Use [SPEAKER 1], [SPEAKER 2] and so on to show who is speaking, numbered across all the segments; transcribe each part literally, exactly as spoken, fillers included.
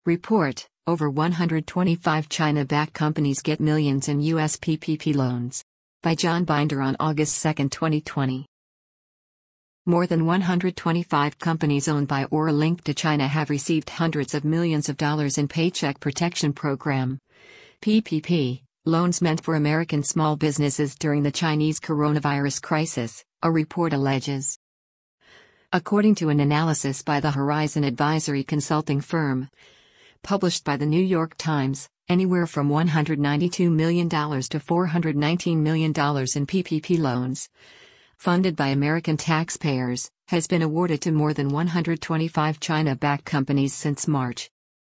[SPEAKER 1] Report: Over one hundred twenty-five China-backed companies get millions in U S P P P loans. By John Binder on August second, twenty twenty. More than one hundred twenty-five companies owned by or linked to China have received hundreds of millions of dollars in Paycheck Protection Program (P P P) loans meant for American small businesses during the Chinese coronavirus crisis, a report alleges. According to an analysis by the Horizon Advisory consulting firm, published by the New York Times, anywhere from one hundred ninety-two million dollars to four hundred nineteen million dollars in P P P loans, funded by American taxpayers, has been awarded to more than one hundred twenty-five China-backed companies since March.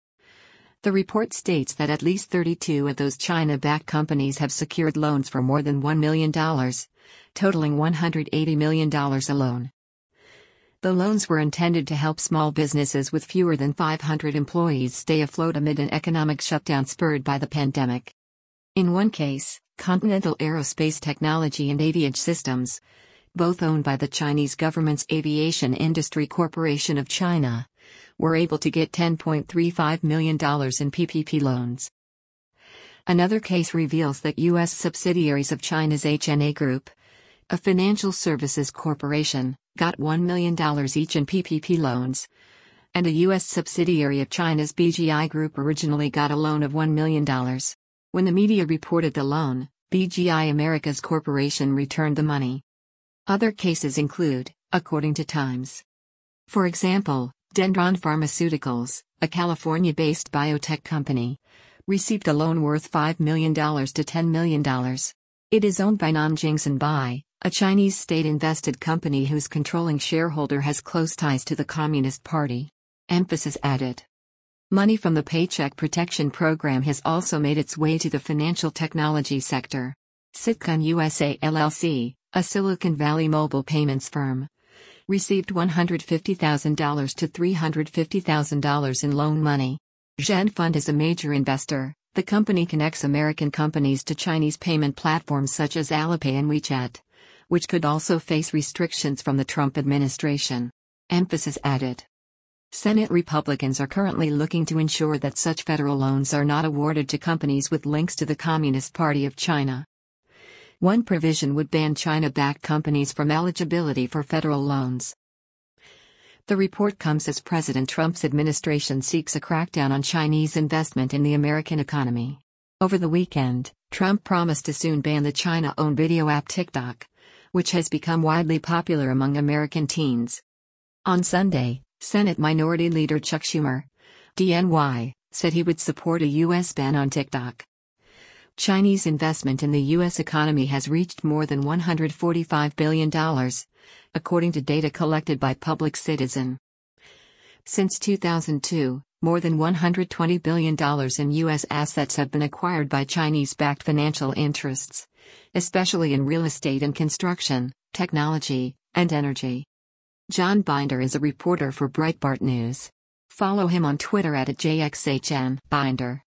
[SPEAKER 1] The report states that at least thirty-two of those China-backed companies have secured loans for more than one million dollars, totaling one hundred eighty million dollars alone. The loans were intended to help small businesses with fewer than five hundred employees stay afloat amid an economic shutdown spurred by the pandemic. In one case, Continental Aerospace Technology and Aviage Systems, both owned by the Chinese government's Aviation Industry Corporation of China, were able to get ten point three five million dollars in P P P loans. Another case reveals that U S subsidiaries of China's H N A Group, a financial services corporation, got one million dollars each in P P P loans, and a U S subsidiary of China's B G I Group originally got a loan of one million dollars. When the media reported the loan, B G I Americas Corporation returned the money. Other cases include, according to Times. For example, Dendron Pharmaceuticals, a California-based biotech company, received a loan worth five million dollars to ten million dollars. It is owned by Nanjing Sanbai, a Chinese state-invested company whose controlling shareholder has close ties to the Communist Party. Emphasis added. Money from the Paycheck Protection Program has also made its way to the financial technology sector. Sitcon U S A L L C, a Silicon Valley mobile payments firm, received one hundred fifty thousand dollars to three hundred fifty thousand dollars in loan money. Zhenfund is a major investor. The company connects American companies to Chinese payment platforms such as Alipay and WeChat, which could also face restrictions from the Trump administration. Emphasis added. Senate Republicans are currently looking to ensure that such federal loans are not awarded to companies with links to the Communist Party of China. One provision would ban China-backed companies from eligibility for federal loans. The report comes as President Trump's administration seeks a crackdown on Chinese investment in the American economy. Over the weekend, Trump promised to soon ban the China-owned video app TikTok, which has become widely popular among American teens. On Sunday, Senate Minority Leader Chuck Schumer, D N Y, said he would support a U S ban on TikTok. Chinese investment in the U S economy has reached more than one hundred forty-five billion dollars, according to data collected by Public Citizen. Since two thousand two, more than one hundred twenty billion dollars in U S assets have been acquired by Chinese-backed financial interests, especially in real estate and construction, technology, and energy. John Binder is a reporter for Breitbart News. Follow him on Twitter at J X H N Binder.